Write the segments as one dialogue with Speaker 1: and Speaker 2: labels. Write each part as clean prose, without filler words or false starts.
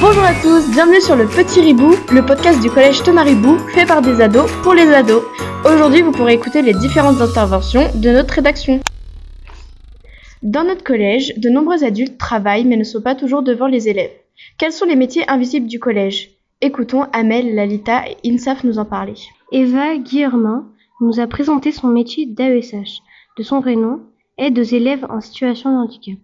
Speaker 1: Bonjour à tous, bienvenue sur le Petit Ribou, le podcast du collège Thomas Ribou, fait par des ados pour les ados. Aujourd'hui, vous pourrez écouter les différentes interventions de notre rédaction. Dans notre collège, de nombreux adultes travaillent mais ne sont pas toujours devant les élèves. Quels sont les métiers invisibles du collège ? Écoutons Amel, Lalita et Insaf nous en parler.
Speaker 2: Eva Guillermin nous a présenté son métier d'AESH, de son vrai nom, aide aux élèves en situation de handicap.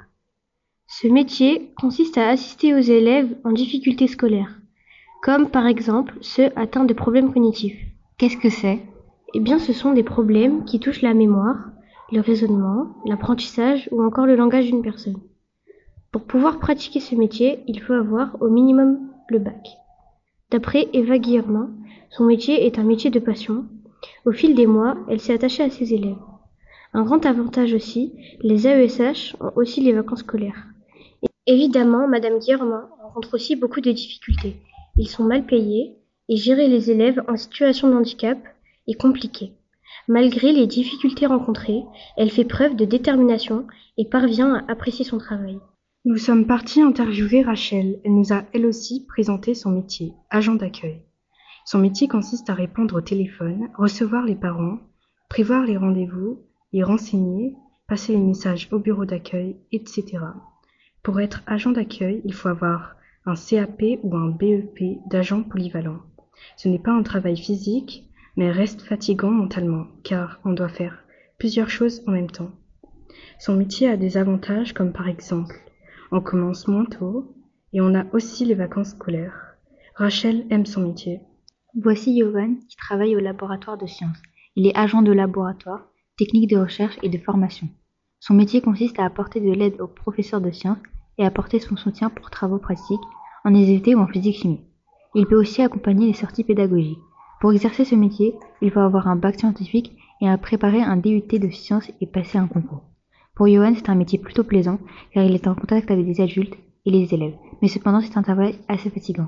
Speaker 2: Ce métier consiste à assister aux élèves en difficulté scolaire, comme par exemple ceux atteints de problèmes cognitifs.
Speaker 3: Qu'est-ce que c'est ?
Speaker 2: Eh bien, ce sont des problèmes qui touchent la mémoire, le raisonnement, l'apprentissage ou encore le langage d'une personne. Pour pouvoir pratiquer ce métier, il faut avoir au minimum le bac. D'après Eva Guillermin, son métier est un métier de passion. Au fil des mois, elle s'est attachée à ses élèves. Un grand avantage aussi, les AESH ont aussi les vacances scolaires. Évidemment, Madame Guillermin rencontre aussi beaucoup de difficultés. Ils sont mal payés et gérer les élèves en situation de handicap est compliqué. Malgré les difficultés rencontrées, elle fait preuve de détermination et parvient à apprécier son travail.
Speaker 4: Nous sommes partis interviewer Rachel. Elle nous a elle aussi présenté son métier, agent d'accueil. Son métier consiste à répondre au téléphone, recevoir les parents, prévoir les rendez-vous, les renseigner, passer les messages au bureau d'accueil, etc. Pour être agent d'accueil, il faut avoir un CAP ou un BEP d'agent polyvalent. Ce n'est pas un travail physique, mais reste fatigant mentalement, car on doit faire plusieurs choses en même temps. Son métier a des avantages comme par exemple, on commence moins tôt et on a aussi les vacances scolaires. Rachel aime son métier.
Speaker 3: Voici Yovan qui travaille au laboratoire de sciences. Il est agent de laboratoire, technique de recherche et de formation. Son métier consiste à apporter de l'aide aux professeurs de sciences et apporter son soutien pour travaux pratiques en SVT ou en physique-chimie. Il peut aussi accompagner les sorties pédagogiques. Pour exercer ce métier, il faut avoir un bac scientifique et à préparer un DUT de sciences et passer un concours. Pour Yohan, c'est un métier plutôt plaisant car il est en contact avec des adultes et les élèves, mais cependant c'est un travail assez fatigant.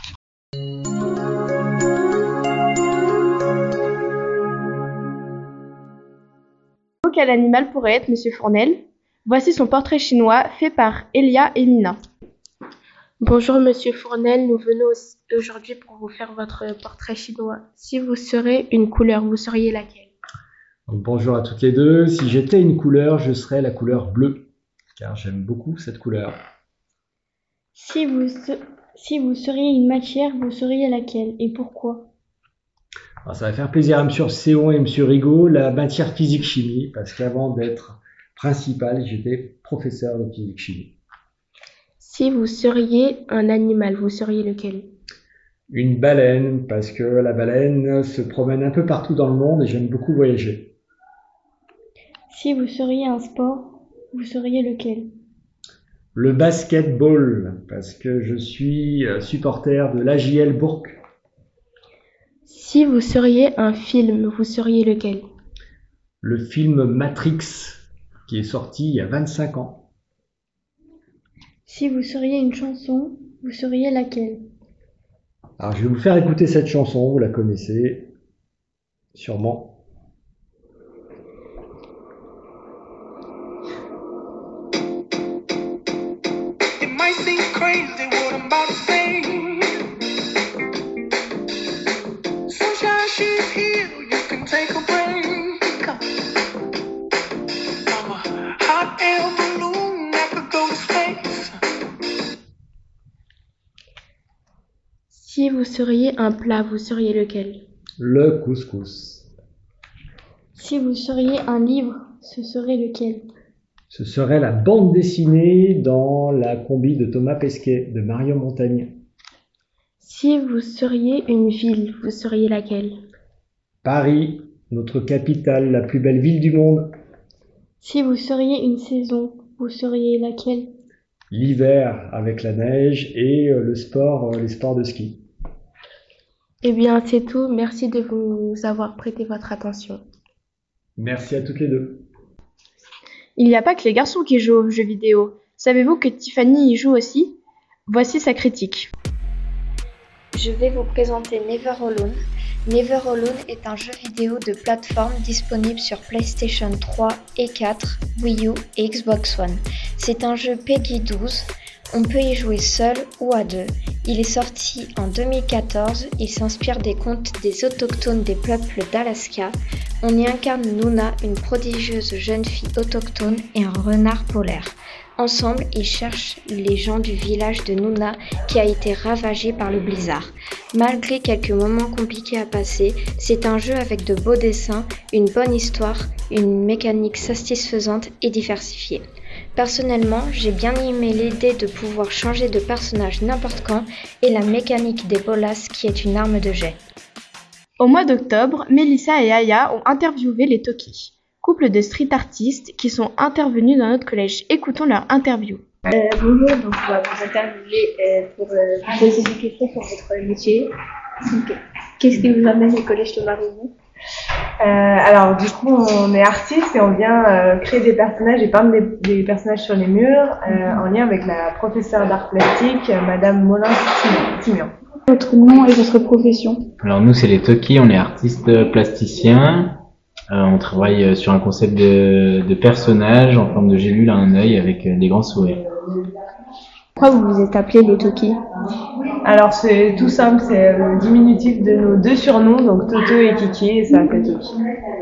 Speaker 1: Quel animal pourrait être Monsieur Fournel ? Voici son portrait chinois fait par Elia et Mina.
Speaker 5: Bonjour Monsieur Fournel, nous venons aujourd'hui pour vous faire votre portrait chinois. Si vous serez une couleur, vous seriez laquelle ?
Speaker 6: Bonjour à toutes les deux. Si j'étais une couleur, je serais la couleur bleue, car j'aime beaucoup cette couleur.
Speaker 2: Si vous seriez une matière, vous seriez laquelle et pourquoi ?
Speaker 6: Alors, ça va faire plaisir à M. Céon et M. Rigaud, la matière physique-chimie, parce qu'avant d'être principal, j'étais professeur de physique-chimie.
Speaker 5: Si vous seriez un animal, vous seriez lequel ?
Speaker 6: Une baleine, parce que la baleine se promène un peu partout dans le monde et j'aime beaucoup voyager.
Speaker 2: Si vous seriez un sport, vous seriez lequel ?
Speaker 6: Le basketball, parce que je suis supporter de l'AJL Bourg.
Speaker 5: Si vous seriez un film, vous seriez lequel ?
Speaker 6: Le film Matrix, qui est sorti il y a 25 ans.
Speaker 2: Si vous seriez une chanson, vous seriez laquelle ?
Speaker 6: Alors je vais vous faire écouter cette chanson, vous la connaissez sûrement.
Speaker 5: Si vous seriez un plat, vous seriez lequel ?
Speaker 6: Le couscous.
Speaker 2: Si vous seriez un livre, ce serait lequel ?
Speaker 6: Ce serait la bande dessinée dans la combi de Thomas Pesquet, de Marion Montagne.
Speaker 5: Si vous seriez une ville, vous seriez laquelle ?
Speaker 6: Paris, notre capitale, la plus belle ville du monde.
Speaker 2: Si vous seriez une saison, vous seriez laquelle ?
Speaker 6: L'hiver avec la neige et les sports de ski.
Speaker 5: Eh bien, c'est tout. Merci de vous avoir prêté votre attention.
Speaker 6: Merci à toutes les deux.
Speaker 1: Il n'y a pas que les garçons qui jouent aux jeux vidéo. Savez-vous que Tiffany y joue aussi ? Voici sa critique.
Speaker 7: Je vais vous présenter Never Alone. Never Alone est un jeu vidéo de plateforme disponible sur PlayStation 3 et 4, Wii U et Xbox One. C'est un jeu PEGI 12. On peut y jouer seul ou à deux. Il est sorti en 2014, il s'inspire des contes des autochtones des peuples d'Alaska. On y incarne Nuna, une prodigieuse jeune fille autochtone et un renard polaire. Ensemble, ils cherchent les gens du village de Nuna qui a été ravagé par le blizzard. Malgré quelques moments compliqués à passer, c'est un jeu avec de beaux dessins, une bonne histoire, une mécanique satisfaisante et diversifiée. Personnellement, j'ai bien aimé l'idée de pouvoir changer de personnage n'importe quand et la mécanique des bolas qui est une arme de jet.
Speaker 1: Au mois d'octobre, Mélissa et Aya ont interviewé les Toki, couple de street artistes qui sont intervenus dans notre collège. Écoutons leur interview.
Speaker 8: Bonjour, donc on va vous interviewer pour vous poser des questions sur votre métier. Donc, qu'est-ce qui vous amène au collège Thomas Reboux?
Speaker 9: Alors du coup on est artiste et on vient créer des personnages et peindre des personnages sur les murs en lien avec la professeure d'art plastique, Madame Molin-Timian.
Speaker 8: Votre nom et votre profession?
Speaker 10: Alors nous c'est les Toki, on est artistes plasticiens. On travaille sur un concept de personnage en forme de gélule à un œil avec des grands sourires.
Speaker 8: Pourquoi vous vous êtes appelés les Toki?
Speaker 9: Alors c'est tout simple, c'est le diminutif de nos deux surnoms, donc Toto et Kiki, et ça fait Toki.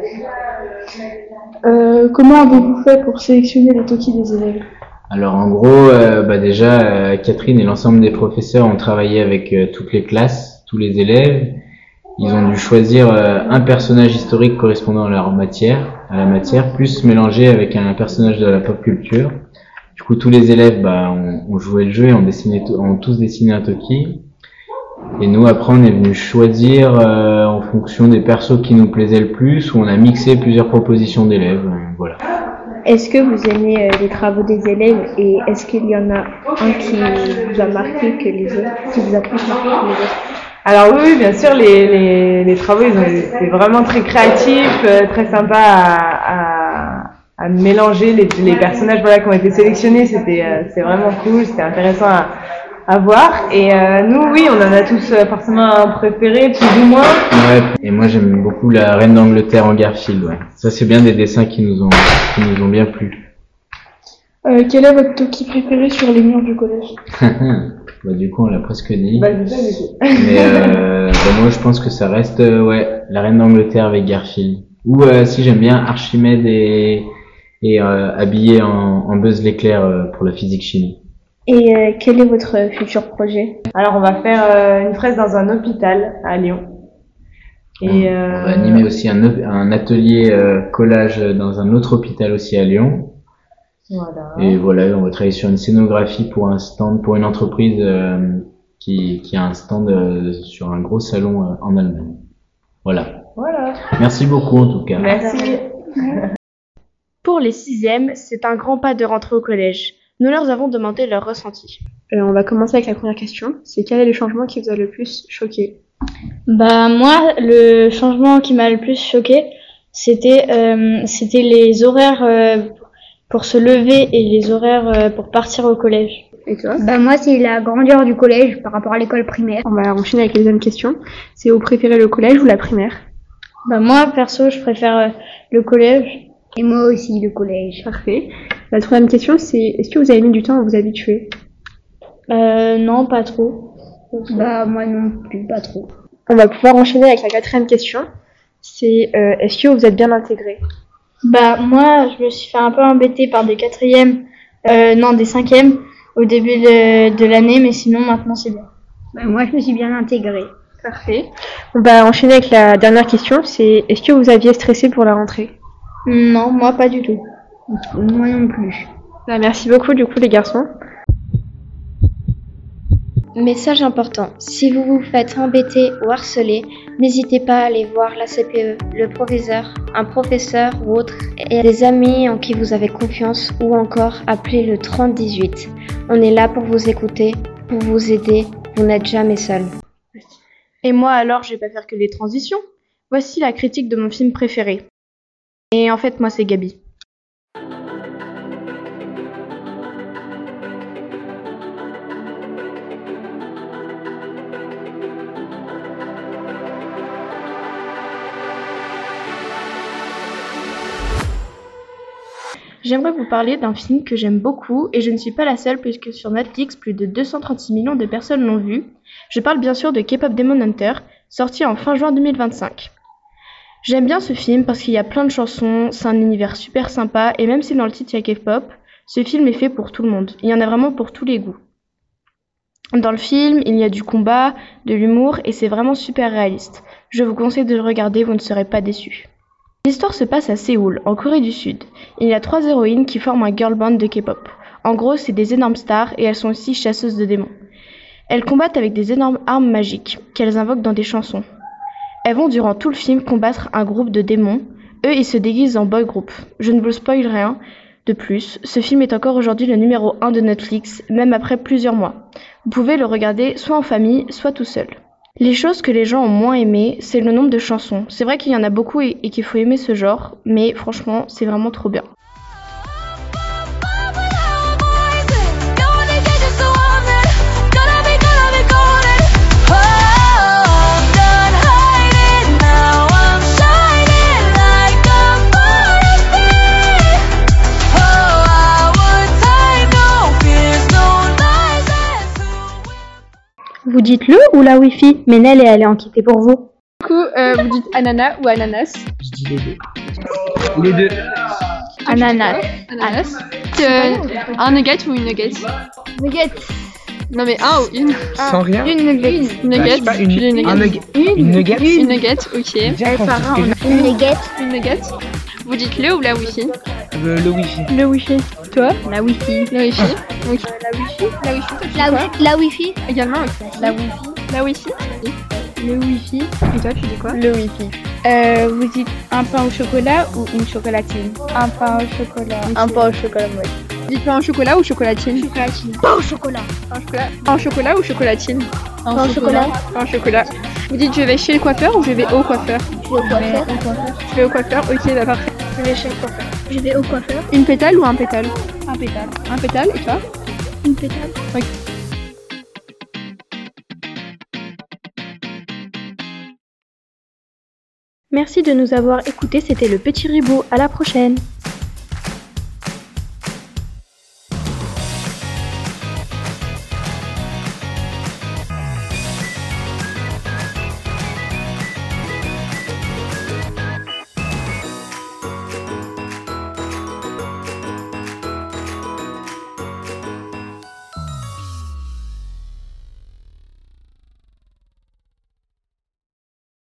Speaker 8: Comment avez-vous fait pour sélectionner les Toki des élèves?
Speaker 10: Alors en gros, déjà Catherine et l'ensemble des professeurs ont travaillé avec toutes les classes, tous les élèves. Ils ont dû choisir un personnage historique correspondant à la matière, plus mélangé avec un personnage de la pop culture. Du coup, tous les élèves ont joué le jeu et ont tous dessiné un Toki. Et nous, après, on est venu choisir en fonction des persos qui nous plaisaient le plus, ou on a mixé plusieurs propositions d'élèves. Voilà.
Speaker 8: Est-ce que vous aimez les travaux des élèves et est-ce qu'il y en a un qui vous a marqué que les autres, qui vous a plus marqué que les autres?
Speaker 9: Alors oui, bien sûr, les travaux, c'est vraiment très créatif, très sympa à mélanger les personnages qui ont été sélectionnés. C'est vraiment cool, c'était intéressant à voir. Et nous, oui, on en a tous forcément un préféré, plus ou moins.
Speaker 10: Ouais, et moi j'aime beaucoup la Reine d'Angleterre en Garfield. Ouais. Ça, c'est bien des dessins qui nous ont bien plu.
Speaker 8: Quel est votre Toki préféré sur les murs du collège?
Speaker 10: Du coup, on l'a presque dit.
Speaker 9: C'est ça, du coup.
Speaker 10: Mais moi, je pense que ça reste la Reine d'Angleterre avec Garfield. Ou si j'aime bien Archimède et habillé en Buzz l'éclair pour la physique-chimie.
Speaker 8: Et quel est votre futur projet?
Speaker 9: Alors, on va faire une fraise dans un hôpital à Lyon. Et
Speaker 10: on va animer aussi un atelier collage dans un autre hôpital aussi à Lyon.
Speaker 9: Voilà.
Speaker 10: Et voilà, on va travailler sur une scénographie pour un stand, pour une entreprise qui a un stand sur un gros salon en Allemagne. Voilà. Merci beaucoup en tout cas.
Speaker 9: Merci.
Speaker 1: Pour les 6e, c'est un grand pas de rentrer au collège. Nous leur avons demandé leur ressenti.
Speaker 8: On va commencer avec la première question. C'est quel est le changement qui vous a le plus choqué?
Speaker 11: Moi, le changement qui m'a le plus choqué, c'était les horaires pour se lever et les horaires pour partir au collège.
Speaker 8: Et toi?
Speaker 12: Moi, c'est la grandeur du collège par rapport à l'école primaire.
Speaker 8: On va enchaîner avec les deuxième question. C'est vous préférez le collège ou la primaire?
Speaker 11: Moi, perso, je préfère le collège.
Speaker 12: Et moi aussi, le collège.
Speaker 8: Parfait. La troisième question, c'est est-ce que vous avez mis du temps à vous habituer?
Speaker 11: Non, pas trop.
Speaker 12: Moi non plus, pas trop.
Speaker 8: On va pouvoir enchaîner avec la quatrième question. C'est est-ce que vous êtes bien intégré?
Speaker 11: Moi, je me suis fait un peu embêter par des 4e, des 5e au début de l'année, mais sinon maintenant c'est bien.
Speaker 12: Moi, je me suis bien intégrée.
Speaker 8: Parfait. On va enchaîner avec la dernière question. C'est est-ce que vous aviez stressé pour la rentrée?
Speaker 11: Non, moi pas du tout.
Speaker 12: Moi non plus.
Speaker 8: Merci beaucoup du coup les garçons.
Speaker 7: Message important, si vous vous faites embêter ou harceler, n'hésitez pas à aller voir la CPE, le proviseur, un professeur ou autre, et des amis en qui vous avez confiance ou encore appelez le 3018. On est là pour vous écouter, pour vous aider, vous n'êtes jamais seul.
Speaker 1: Et moi alors, je vais pas faire que les transitions. Voici la critique de mon film préféré. Et en fait, moi c'est Gabi. J'aimerais vous parler d'un film que j'aime beaucoup et je ne suis pas la seule puisque sur Netflix, plus de 236 millions de personnes l'ont vu. Je parle bien sûr de K-pop Demon Hunter, sorti en fin juin 2025. J'aime bien ce film parce qu'il y a plein de chansons, c'est un univers super sympa et même si dans le titre il y a K-pop, ce film est fait pour tout le monde. Il y en a vraiment pour tous les goûts. Dans le film, il y a du combat, de l'humour et c'est vraiment super réaliste. Je vous conseille de le regarder, vous ne serez pas déçus. L'histoire se passe à Séoul, en Corée du Sud. Il y a 3 héroïnes qui forment un girl band de K-pop. En gros, c'est des énormes stars et elles sont aussi chasseuses de démons. Elles combattent avec des énormes armes magiques qu'elles invoquent dans des chansons. Elles vont durant tout le film combattre un groupe de démons. Eux, ils se déguisent en boy group. Je ne vous spoil rien de plus. Ce film est encore aujourd'hui le numéro 1 de Netflix, même après plusieurs mois. Vous pouvez le regarder soit en famille, soit tout seul. Les choses que les gens ont moins aimées, c'est le nombre de chansons. C'est vrai qu'il y en a beaucoup et qu'il faut aimer ce genre, mais franchement, c'est vraiment trop bien.
Speaker 11: Vous dites le ou la Wi-Fi? Mais Nel, elle est enquêtée pour vous.
Speaker 8: Du coup, vous dites ananas ou ananas?
Speaker 6: Je dis les deux. Les deux.
Speaker 11: Ananas.
Speaker 8: Ananas. Un nugget ou une nugget?
Speaker 12: Nugget.
Speaker 8: Non mais un ou une?
Speaker 13: Sans rien.
Speaker 8: Une nugget. Une nugget.
Speaker 13: Pas
Speaker 8: Tu dis une nugget.
Speaker 13: Une nugget.
Speaker 8: Une nugget, ok.
Speaker 12: Une nugget.
Speaker 8: Une nugget. Vous dites le ou la Wi-Fi?
Speaker 13: Le Wi-Fi.
Speaker 8: Le Wi-Fi. Toi?
Speaker 12: La Wi-Fi.
Speaker 8: Le Wi-Fi. Ok. La Wi-Fi. La Wi-Fi. toi, tu dis quoi?
Speaker 12: La Wi-Fi.
Speaker 8: Également, ok. La Wi-Fi. La Wi-Fi. Le Wi-Fi. Et toi, tu dis quoi?
Speaker 5: Le Wi-Fi. Vous dites un pain au chocolat ou une chocolatine? Un pain au chocolat. Un pain au chocolat, oui.
Speaker 8: Vous dites pain au chocolat ou chocolatine?
Speaker 5: Chocolatine.
Speaker 12: Pain au chocolat.
Speaker 8: Pain au chocolat. Pain au chocolat ou chocolatine?
Speaker 12: Pain au chocolat.
Speaker 8: Pain au chocolat. Vous dites je vais chez le coiffeur ou je vais au coiffeur?
Speaker 12: Je vais au coiffeur.
Speaker 8: Je vais au coiffeur, ok, bah parfait.
Speaker 5: Je vais chez le coiffeur.
Speaker 12: Je vais au coiffeur.
Speaker 8: Une pétale ou un pétale?
Speaker 5: Un pétale.
Speaker 8: Un pétale, et toi?
Speaker 12: Une pétale.
Speaker 8: Ok.
Speaker 2: Merci de nous avoir écoutés, c'était le Petit Ribot. À la prochaine!